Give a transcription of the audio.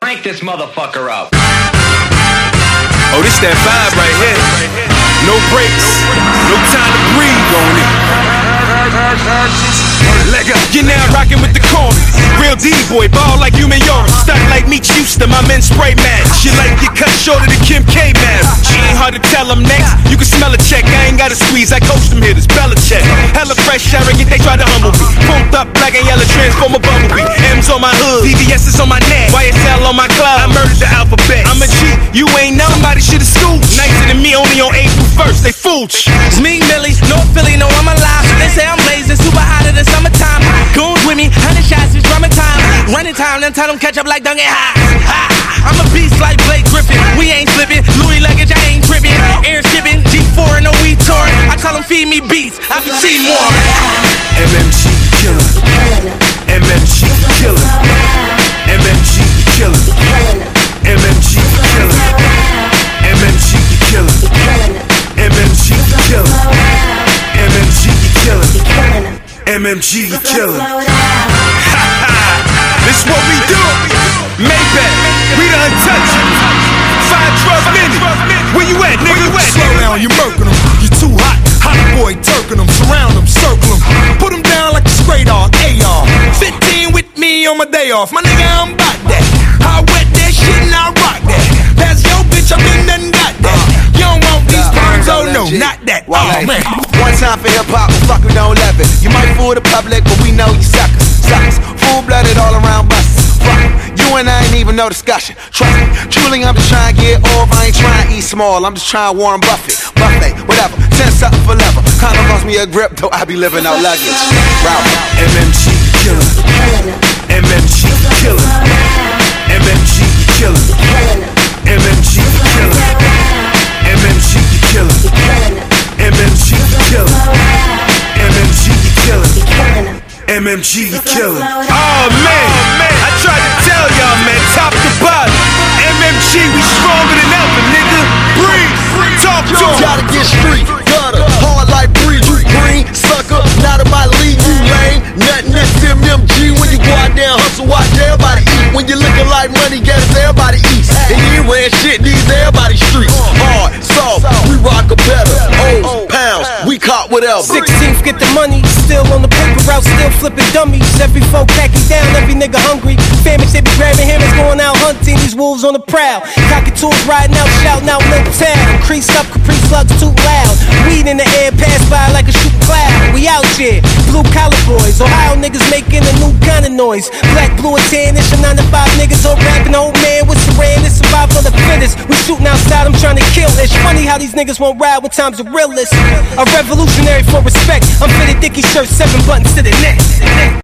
Crank this motherfucker up. Oh, this that vibe right here. No breaks, no time to breathe on it. You're now rocking with the corner. Real D-boy, ball like Human Yoris. Stuck like Meech Houston, my men spray mad. She like get cut shorter than Kim K man. She ain't hard to tell I'm next. You can smell a check, I ain't gotta squeeze. I coached them here, this Belichick. Hella fresh, arrogant, they try to humble me. Pumped up, black and yellow, transform a bumblebee. M's on my hood, VVS is on my neck. YSL on my club, I murdered the alphabet. I'm a G, you ain't know. Somebody should've schooled. Nicer than me, only on April 1st, they fooled you. It's me, Millie, North Philly, know I'm alive. They say I'm blazing, super hot in the summertime. Goons with me, 100 shots, it's drumming time. Running time, then tell them catch up like Duncan High. I'm a beast like Blake Griffin. We ain't slipping, Louis luggage, I ain't tripping. Air shipping, G4 and no retort. I tell them feed me beats, I can see more. MMG killer. MMG killer. MMG killer. MMG killer. MMG killer. MMG killer. MMG killer. MMG killer. This what we do. Maybach, we the untouchable. 512 minutes. Where you at, nigga? Slow down, you murking them. You too hot. Hot boy, turking them. Surround them, circle them. Put them down like a straight dog. AR. 15 with me on my day off. My nigga, I'm about that. I wet that shit and I rock that. That's your bitch, I been done got that. You don't want these perms, oh no, not that. Oh man. One time for hip hop, fuck we don't love it. You might fool the public, but we know you suckers. Suckers, full blooded all around busters. Fuck em. You and I ain't even no discussion. Trust me, truly I'm just trying to get off. I ain't trying to eat small, I'm just trying Warren Buffett. Buffet, whatever, 10 something for level. Kinda lost me a grip, though I be living out luggage. Ralph. MMG killer. MMG killer. MMG killer. MMG killer. MMG killer. MMG killer. MMG killer. MMG killer. Oh man, I tried to tell y'all, man, top to bottom. MMG, we stronger than ever, nigga. Breathe, talk to him. Gotta get street, gutter, hard like breeze. You green, sucker, not in my league, you lame. Nothing that's MMG when you go out there and hustle, watch everybody eat. When you looking like money, guess everybody eats. And you ain't wearing shit, these everybody streets. Hard, soft, we rock a better. O's, pounds, we caught whatever. 16th, get the money, still on the paper route, still flipping dummies. Every folk packing down, every nigga hungry. Famish, they be grabbing hammers, going out hunting. These wolves on the prowl. Cockatoos riding out, shouting out Little Town. Creased up, Capri slugs too loud. Weed in the air, pass by like a shooting cloud. We out here, blue collar boys. Ohio niggas making a new kind of noise. Black, blue, and tan, it's your 9 to 5 niggas all rapping. Old man with Saran, it's survival of the fittest. We shooting outside, I'm trying to kill. It's funny how these niggas won't ride when times are realest. A revolutionary for respect. I'm fitted Dickie shirt, 7 buttons to the neck.